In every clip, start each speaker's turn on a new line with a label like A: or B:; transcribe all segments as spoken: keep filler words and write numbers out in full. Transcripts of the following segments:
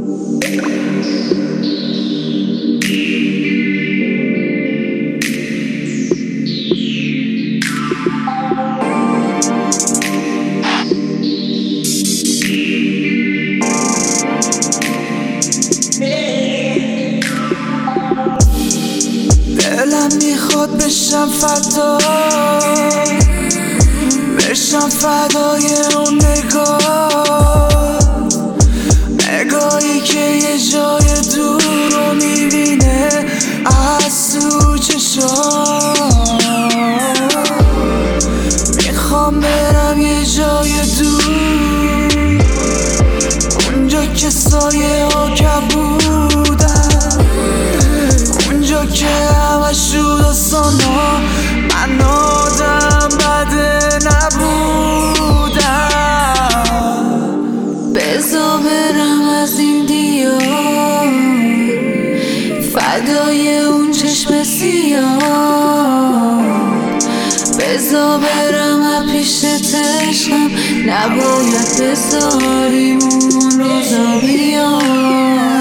A: دلم میخواد بشم فدا، بشم فدای اون نگاه، نگاهی که یه جای دور رو میبینه از تو چشام. میخوام برم یه جای دور، اونجا که سایه ها کبودن، اونجا که همش رو داستانا من آدم بده نبودم. بذار برم از این دیار، فدای اون چشم سیاه. بذار برم از پیش عشقم، نباید بذاریم اون روزا بیاد.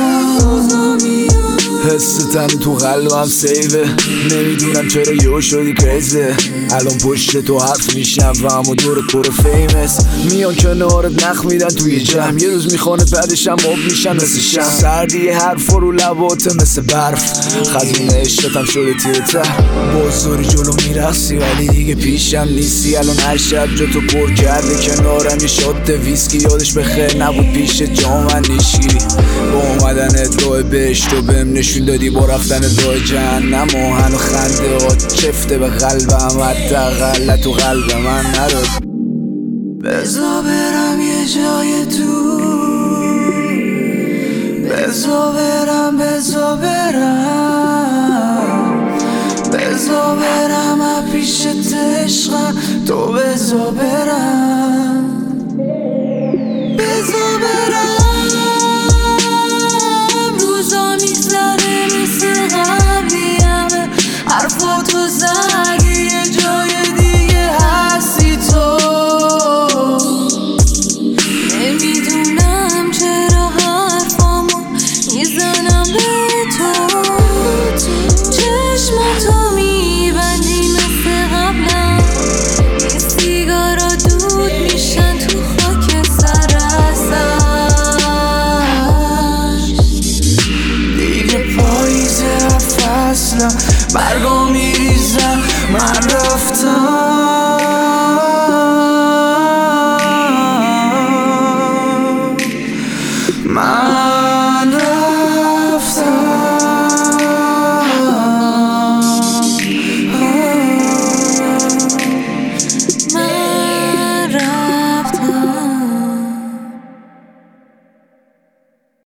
B: حس تنی تو قلبم سیوه، نمیدونم چرا یو شدی کریزه. الان پشت تو حرف میشم و همو دورت پر فیمس. میان کنارت نخ میدن توی جمع، یه روز میخوانه بعدشم آب میشن مثل شم. سردی حرف رو لباته مثل برف، خزون عشقتم شده تیر ته. بازاری جلو میرخصی ولی دیگه پیشم نیستی. الان هر شب جا تو پر کرده کنارم یه شات ویسکی. یادش بخیر نبود پیش جا من نیشگیری. با اومدنت راه بهشت و بهم نشون دادی، با رفتن راه جهنم و هنو خنده هات چفته به قلبم، حداقل تو قلب من نداد.
A: بذار برم یه جای دور، بذار برم بذار برم، بذار برم از پیش عشقم، تو بذار برم، بذار برم. روزا میگذره مثل قبلی، همه حرفاتو زدی یه جای دیگه هستی تو. نمیدونم چرا حرفامو میزنم به تو، چشماتو میبندی مثل قبلم. این سیگارا دود میشن تو خاک سر ازش. دیگه پاییزه هر فصلم، برگا میریزم من رفتم من